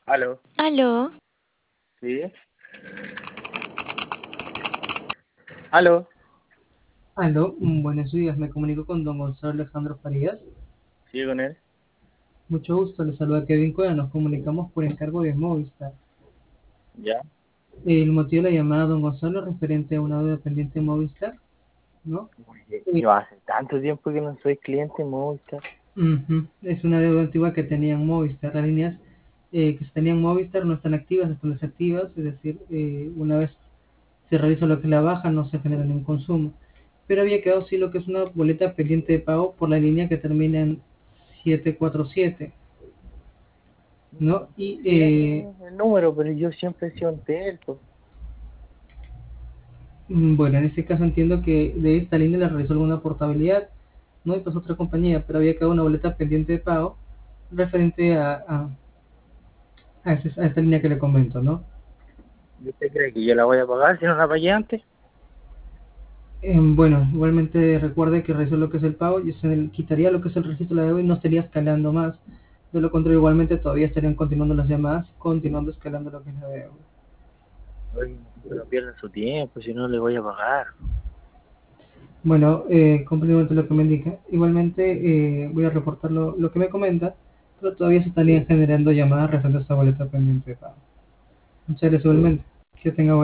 Aló, Aló, sí, aló, Aló, buenos días, me comunico con don Gonzalo Alejandro Farías. sí, con él, Mucho gusto, le saluda Kevin Cueva, nos comunicamos por encargo de Movistar. ya. El motivo de la llamada, don Gonzalo, es referente a una deuda pendiente de Movistar, ¿no? Oye, Eh, yo hace tanto tiempo que no soy cliente de Movistar. Es una deuda antigua que tenían Movistar, las líneas que se tenían Movistar no están activas, están desactivas, es decir, una vez se realiza lo que es la baja no se genera ningún consumo. Pero había quedado sí lo que es una boleta pendiente de pago por la línea que termina en 747. ¿No? Y Sí, el número, pero yo siempre he sido Entel, pues. bueno, en este caso entiendo que de esta línea la realizó alguna portabilidad, ¿no? Y pasó a otra compañía, pero había quedado una boleta pendiente de pago referente a esta línea que le comento, ¿no? ¿Y usted cree que yo la voy a pagar si no la pagué antes? Bueno, igualmente recuerde que realizó lo que es el pago y se le quitaría lo que es el registro de la deuda y no estaría escalando más. De lo contrario, igualmente todavía estarían continuando las llamadas, continuando escalando lo que es la deuda. Oye, no pierda su tiempo, si no le voy a pagar. Bueno, completamente lo que me indica. Igualmente voy a reportar lo que me comenta, pero todavía se estarían generando llamadas referentes a esta boleta pendiente de pago. Muchas gracias igualmente. Que tenga